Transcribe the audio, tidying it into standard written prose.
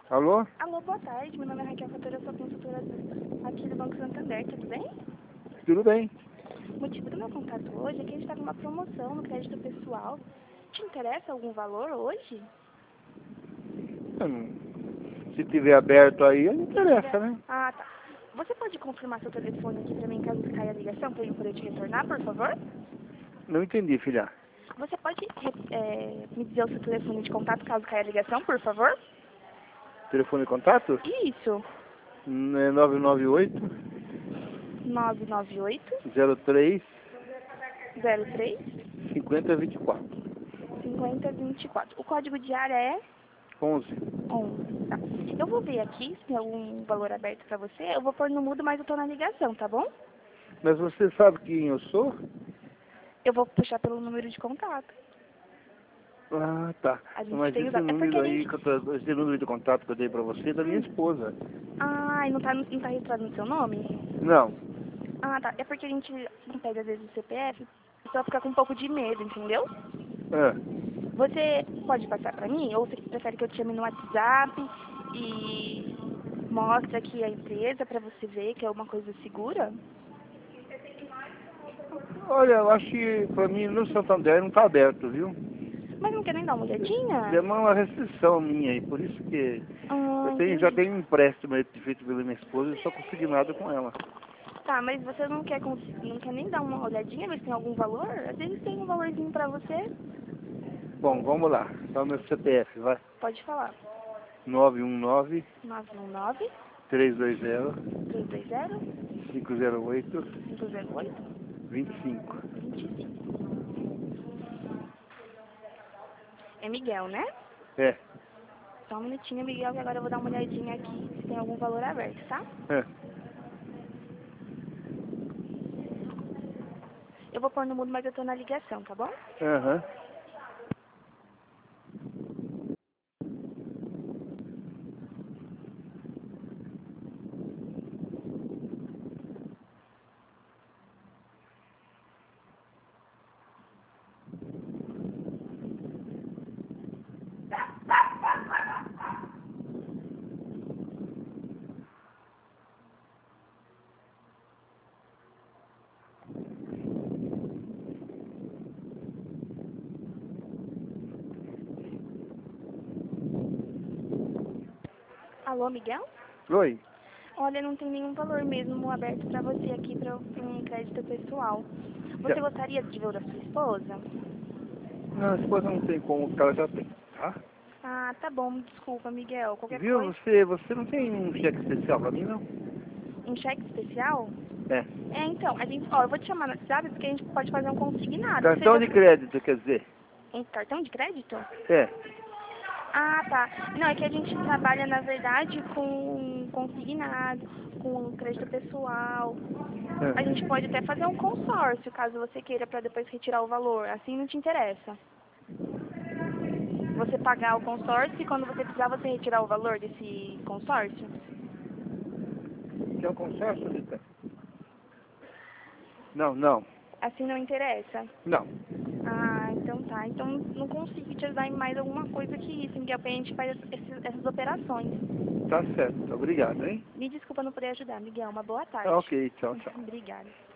Alô? Alô, boa tarde. Meu nome é Raquel Fatora, eu sou consultora aqui do Banco Santander, tudo bem? Tudo bem? O motivo do meu contato hoje é que a gente está com uma promoção no crédito pessoal. Te interessa algum valor hoje? Se tiver aberto aí, não interessa, né? Ah, tá. Você pode confirmar seu telefone aqui para mim caso caia a ligação, para eu poder te retornar, por favor? Não entendi, filha. Você pode me dizer o seu telefone de contato caso caia a ligação, por favor? Telefone de contato? Isso. É 998 998 03 03 5024 5024. O código de área é 11. 11, tá. Eu vou ver aqui se tem algum valor aberto pra você. Eu vou pôr no mudo, mas eu tô na ligação, tá bom? Mas você sabe quem eu sou? Eu vou puxar pelo número de contato. Ah, tá. A gente Mas tem esse usado. É porque número a aí, gente... esse número de contato que eu dei pra você é da minha esposa. Ah, e não tá registrado no seu nome? Não. Ah, tá. É porque a gente não pede às vezes o CPF, só fica com um pouco de medo, entendeu? Ah, Você pode passar pra mim? Ou você prefere que eu te chame no WhatsApp e mostre aqui a empresa pra você ver que é uma coisa segura? olha, eu acho que pra mim no Santander não tá aberto, viu? Mas não quer nem dar uma olhadinha? É uma restrição minha aí, por isso que Ah, já entendi. tenho um empréstimo aí feito pela minha esposa e sou consignado com ela. Tá, mas você não quer nem dar uma olhadinha, ver se tem algum valor? Às vezes tem um valorzinho pra você. Bom, vamos lá. Dá o meu CPF, vai. Pode falar. 919 919 320 320 508 508 25. 25. É Miguel, né? É, Só um minutinho, Miguel, que agora eu vou dar uma olhadinha aqui se tem algum valor aberto, tá? é. Eu vou pôr no mudo, mas eu tô na ligação, tá bom? Aham. Alô, Miguel? Oi. Olha, não tem nenhum valor mesmo aberto pra você aqui pra um crédito pessoal. Você Já. gostaria de ver o da sua esposa? Não, a esposa não tem como, porque ela já tem, tá? Ah, tá bom, desculpa, Miguel. Qualquer Viu? coisa, Você não tem um cheque especial pra mim, não? um cheque especial? É. É, então, eu vou te chamar no WhatsApp porque a gente pode fazer um consignado. Você Cartão já de crédito, quer dizer. um cartão de crédito? É. Ah, tá. Não, é que a gente trabalha, na verdade, com consignado, com crédito pessoal. A gente É. pode até fazer um consórcio, caso você queira, para depois retirar o valor. Assim não te interessa. Você pagar o consórcio e quando você precisar, você retirar o valor desse consórcio? Quer um consórcio, Rita? Não, não. Assim não interessa? Não. Ah, então tá. Então não consigo te ajudar em mais alguma coisa que isso, Miguel, porque a gente faz essas operações. Tá certo. Obrigado, hein? Me desculpa não poder ajudar, Miguel. Uma boa Tá tarde. ok. Tchau, tchau. Obrigada.